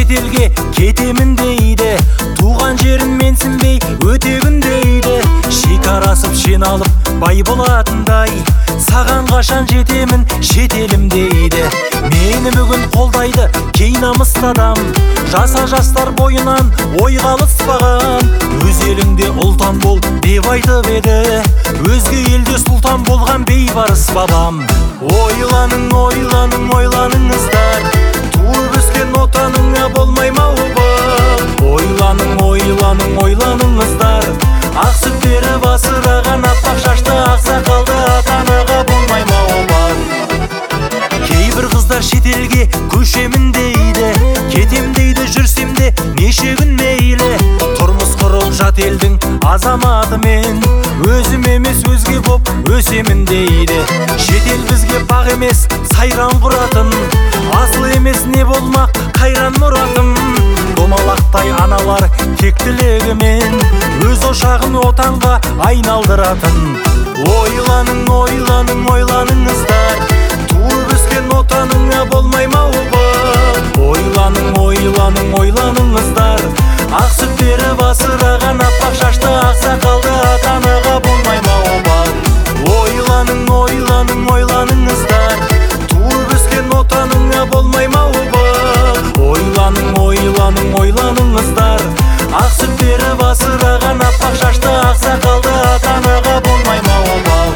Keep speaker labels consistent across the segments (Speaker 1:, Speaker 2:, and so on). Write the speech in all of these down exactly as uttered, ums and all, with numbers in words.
Speaker 1: шетелге кетемін дейді, туған жерін менсінбей өтегін дейді. Шекарасып жиналып бай болатындай, саған қашан жетемін шетелім дейді. Мені бүгін қолдайды кей намысты адам, жаса жастар бойынан ой қалыспаған. Өз еліңде ұлтан бол деп айтып еді, өзге елде сұлтан болған бейбарыс бабам. Ойланың, ойланың, ойланыңыздар, туып өскен отаныңа болмай ма обал. Ойланың, ойланың, ойланыңыздар, ақ сүттері басыраған аппақ шашты ақсақалды ата-анаға болмай ма обал. Кейбір қыздар шетелге көшемін дейді, кетем дейді, жүрсем де неше күн мейлі. Тұрмыс құрып жат елдің азаматымен, өзім емес өзге боп өсемін дейді. Шетел бізге бақ емес сайран құратын, асыл емес не болмақ қайран мұратым. Домалақтай аналар тектілігімен өз ошағын отанға айналдыратын. Ойланың, ойланың, ойланыңыздар, туып өскен отаныңа болмай ма обал. Ойланың, ойланың, ойланыңыздар, ақ сүттері басыраған аппақ шашты ақсақалды ата-анаға болмай ма обал. Ойланың, ойланың, ойланыңыздар, туып өскен отаныңа болмай ма обал. Ойланың, ойланың, ойланыңыздар, ақ сүттері басыраған аппақ шашты ақсақалды ата-анаға болмай ма обал.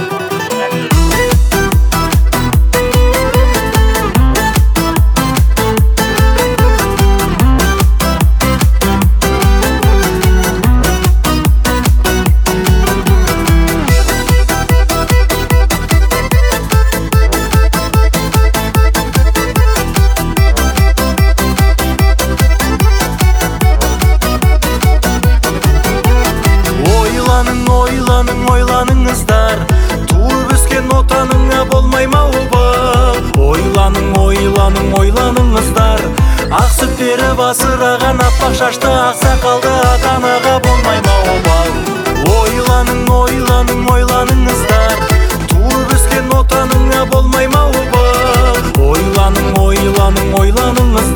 Speaker 1: Ойланың, ойланыңыздар, туып өскен отаныңа болмай ма обал. Ойланың, ойланың, ойланыңыздар, ақ сүттері басыраған аппақ шашты ақсақалды ата-анаға болмай ма обал. Ойланың, ойланың, ойланыңыздар, туып өскен отаныңа болмай ма обал. Ойланың, ойланың, ойланыңыздар,